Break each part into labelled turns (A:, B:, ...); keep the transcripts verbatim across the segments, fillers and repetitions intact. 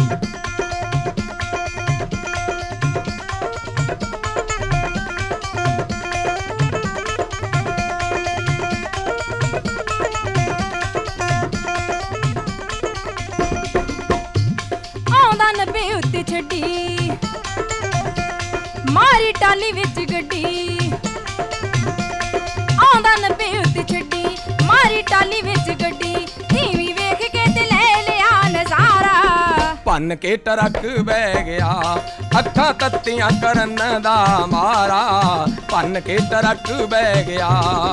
A: नब्बे उत्ते छड्डी मारी टाली विच गड्डी आंदा नब्बे उत्ते छड्डी मारी टाली विच गड्डी धीमी वेख के ते ले लिया नजारा
B: भन के ट्रक बह गया अखां तत्तियां करन दा मारा भन के ट्रक बह गया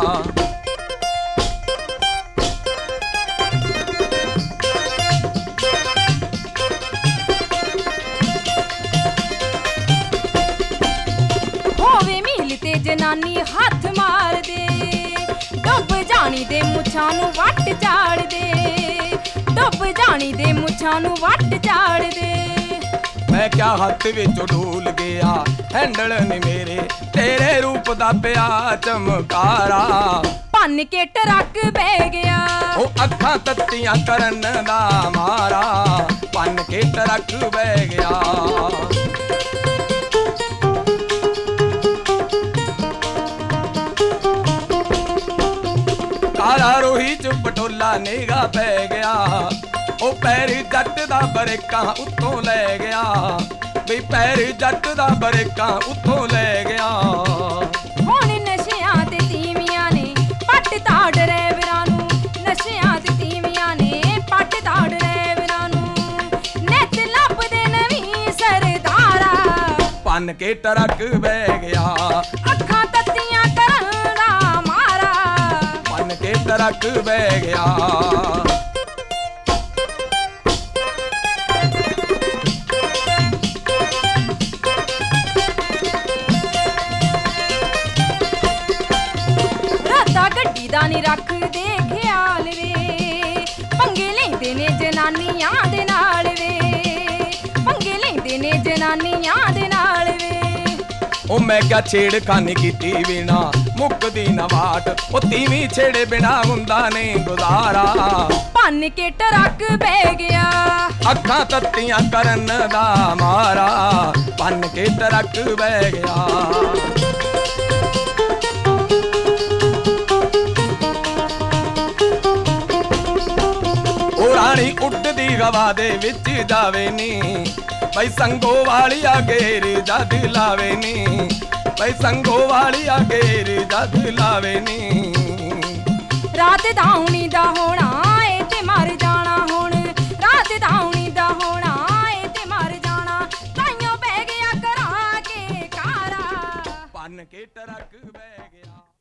A: जनानी हाथ मार दे डुब जानी दे मुछां नूं वट झाड़ दे डुब जानी दे मुछां नूं वट झाड़ दे
B: मैं क्या हथ विचों डूल गया हैंडल नी मेरे तेरे रूप दा पिया चमकारा
A: भन के ट्रक बह गया
B: ओ अखां तत्तियां करन दा मारा भन के ट्रक बह गया काला रोही च पटोला नेगा पै गया ओ पैर जट दा बरेकां उत्तों लै गया बई पैर जट दा बरेकां उत्तों लै गया
A: हुण नशियां ते तीवियां ने पट ता ड्राइवरां नूं नशियां ते तीवियां ने पट ता ड्राइवरां नूं नित लभदे नवीं सरदारा
B: भन के ट्रक बह गया
A: अखां तत्तियां करन दा मारा
B: भन के ट्रक बह गया
A: राता गड्डी दा नी रखदे ख्याल वे पंगे लैंदे ने जनानियां दे नाल वे पंगे लैंदे ने जनानियां दे नाल वे
B: ओ मैं क्या छेड़खानी कीती बिना मुकदी ना वाट ओ तीवी छेड़े बिना हुंदा नहीं गुजारा
A: भन के ट्रक बह गया
B: अखां तत्तियां करन दा मारा भन के ट्रक बह गया ओ रानी उड़दी हवा दे विच जावे नी बई संगो वालिया घेर जद लावे नी बई संगो वालिया घेर जद लावे नी
A: रात दाउनी दा होना ए ते मर जाना हुण रात दाउनी दा होना ए ते मर जाना ताइयों बह गया करा के कारा
B: भन के ट्रक बह गया।